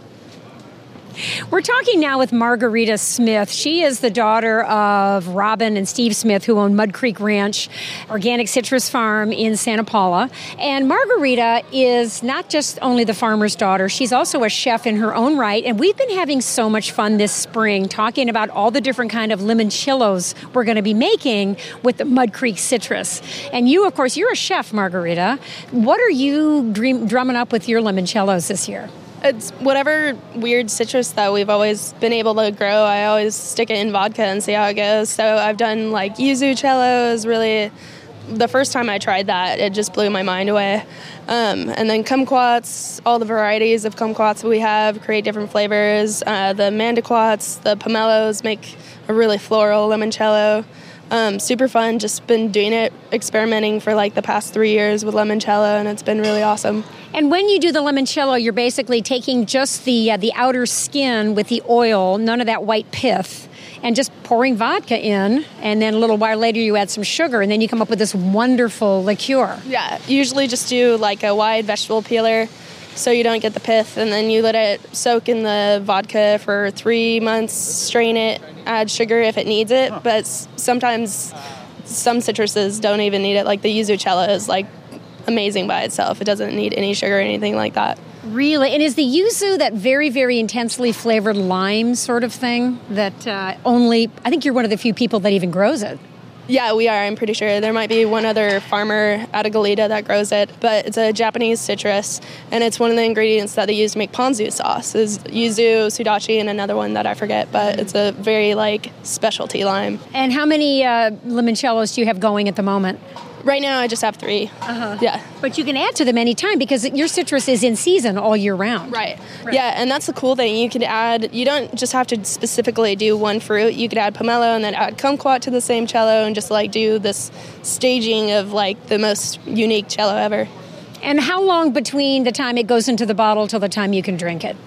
[SPEAKER 19] We're talking now with Margarita Smith. She is the daughter of Robin and Steve Smith, who own Mud Creek Ranch, organic citrus farm in Santa Paula. And Margarita is not just only the farmer's daughter, she's also a chef in her own right. And we've been having so much fun this spring talking about all the different kind of limoncellos we're going to be making with the Mud Creek citrus. And you, of course, you're a chef, Margarita. What are you drumming up with your limoncellos this year?
[SPEAKER 21] It's whatever weird citrus that we've always been able to grow. I always stick it in vodka and see how it goes. So I've done like yuzu cellos. Really, the first time I tried that, it just blew my mind away. And then kumquats, all the varieties of kumquats we have create different flavors. The mandaquats, the pomelos make a really floral limoncello. Super fun. Just been doing it, experimenting for like the past 3 years with limoncello, and it's been really awesome.
[SPEAKER 19] And when you do the limoncello, you're basically taking just the outer skin with the oil, none of that white pith, and just pouring vodka in, and then a little while later you add some sugar, and then you come up with this wonderful liqueur.
[SPEAKER 21] Yeah, usually just do like a wide vegetable peeler so you don't get the pith, and then you let it soak in the vodka for 3 months, strain it, add sugar if it needs it, but sometimes some citruses don't even need it, like the yuzu cello is like amazing by itself. It doesn't need any sugar or anything like that.
[SPEAKER 19] Really? And is the yuzu that very, very intensely flavored lime sort of thing that I think you're one of the few people that even grows it?
[SPEAKER 21] Yeah, we are, I'm pretty sure. There might be one other farmer out of Goleta that grows it, but it's a Japanese citrus, and it's one of the ingredients that they use to make ponzu sauce, is yuzu, sudachi, and another one that I forget, but it's a very, specialty lime.
[SPEAKER 19] And how many limoncellos do you have going at the moment?
[SPEAKER 21] Right now, I just have 3. Yeah.
[SPEAKER 19] But you can add to them anytime because your citrus is in season all year round.
[SPEAKER 21] Right. Yeah, and that's the cool thing. You could add, you don't just have to specifically do one fruit. You could add pomelo and then add kumquat to the same cello and just do this staging of the most unique cello ever.
[SPEAKER 19] And how long between the time it goes into the bottle till the time you can drink it?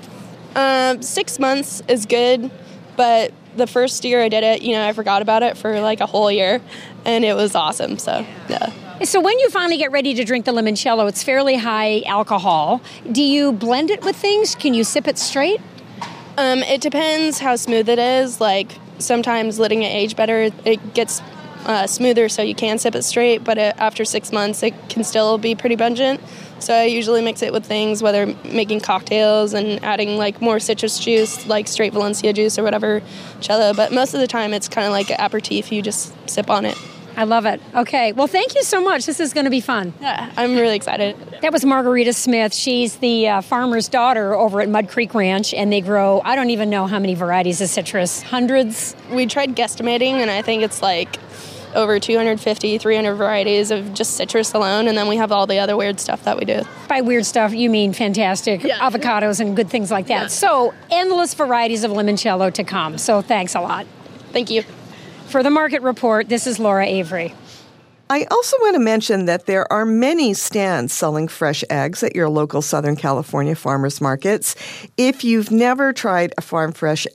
[SPEAKER 21] 6 months is good, but the first year I did it, I forgot about it for a whole year, and it was awesome, so, yeah.
[SPEAKER 19] So when you finally get ready to drink the limoncello, it's fairly high alcohol. Do you blend it with things? Can you sip it straight?
[SPEAKER 21] It depends how smooth it is. Sometimes letting it age better, it gets smoother so you can sip it straight, but after 6 months, it can still be pretty pungent. So I usually mix it with things, whether making cocktails and adding more citrus juice, like straight Valencia juice or whatever cello. But most of the time, it's kind of like an aperitif. You just sip on it.
[SPEAKER 19] I love it. Okay. Well, thank you so much. This is going to be fun.
[SPEAKER 21] Yeah, I'm really excited.
[SPEAKER 19] That was Margarita Smith. She's the farmer's daughter over at Mud Creek Ranch, and they grow, I don't even know how many varieties of citrus, hundreds?
[SPEAKER 21] We tried guesstimating, and I think it's over 250, 300 varieties of just citrus alone, and then we have all the other weird stuff that we do.
[SPEAKER 19] By weird stuff, you mean fantastic avocados and good things like that. Yeah. So endless varieties of limoncello to come. So thanks a lot.
[SPEAKER 21] Thank you.
[SPEAKER 19] For the Market Report, this is Laura Avery.
[SPEAKER 1] I also want to mention that there are many stands selling fresh eggs at your local Southern California farmers markets. If you've never tried a farm fresh egg,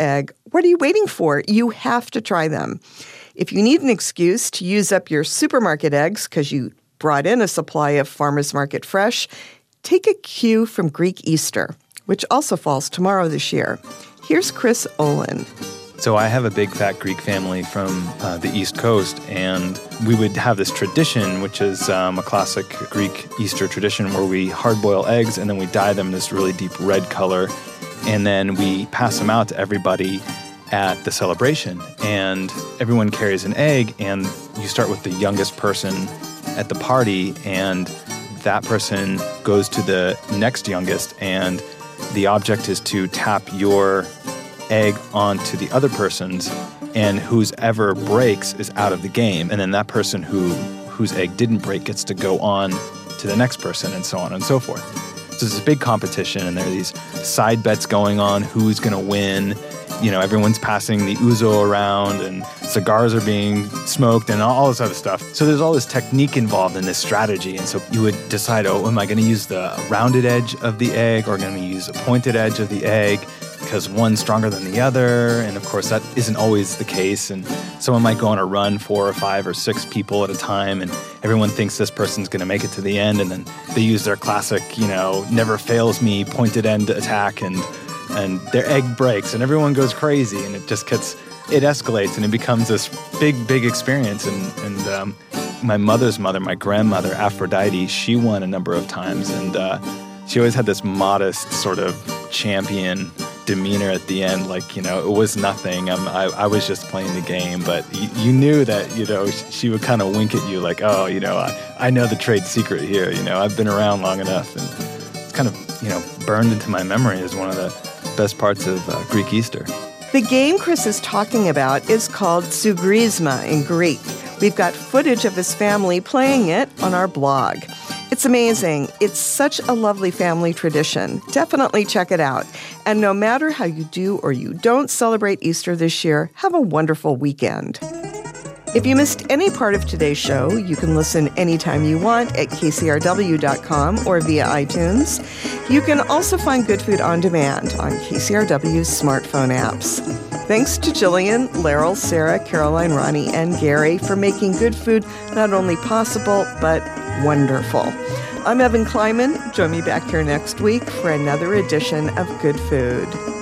[SPEAKER 1] What are you waiting for? You have to try them. If you need an excuse to use up your supermarket eggs because you brought in a supply of Farmers Market Fresh, take a cue from Greek Easter, which also falls tomorrow this year. Here's Chris Olin.
[SPEAKER 2] So I have a big fat Greek family from the East Coast, and we would have this tradition, which is a classic Greek Easter tradition where we hard-boil eggs and then we dye them this really deep red color, and then we pass them out to everybody at the celebration. And everyone carries an egg, and you start with the youngest person at the party, and that person goes to the next youngest, and the object is to tap your egg onto the other person's, and whose ever breaks is out of the game. And then that person whose egg didn't break gets to go on to the next person, and so on and so forth. So it's this big competition, and there are these side bets going on, who's going to win. You know, everyone's passing the ouzo around, and cigars are being smoked, and all this other stuff. So there's all this technique involved in this strategy. And so you would decide, am I going to use the rounded edge of the egg, or going to use a pointed edge of the egg, because one's stronger than the other? And of course, that isn't always the case. And someone might go on a run 4 or 5 or 6 people at a time, and everyone thinks this person's going to make it to the end. And then they use their classic, never fails me pointed end attack, and their egg breaks, and everyone goes crazy, and it escalates, and it becomes this big experience. And my mother's mother, my grandmother, Aphrodite, she won a number of times, and she always had this modest sort of champion demeanor at the end, like, it was nothing. I was just playing the game, but you knew that, she would kind of wink at you like, I know the trade secret here, I've been around long enough. And it's kind of, burned into my memory as one of the best parts of Greek Easter.
[SPEAKER 1] The game Chris is talking about is called Zougrisma in Greek. We've got footage of his family playing it on our blog. It's amazing. It's such a lovely family tradition. Definitely check it out. And no matter how you do or you don't celebrate Easter this year, have a wonderful weekend. If you missed any part of today's show, you can listen anytime you want at kcrw.com or via iTunes. You can also find Good Food on demand on KCRW's smartphone apps. Thanks to Jillian, Laryl, Sarah, Caroline, Ronnie, and Gary for making Good Food not only possible, but wonderful. I'm Evan Kleiman. Join me back here next week for another edition of Good Food.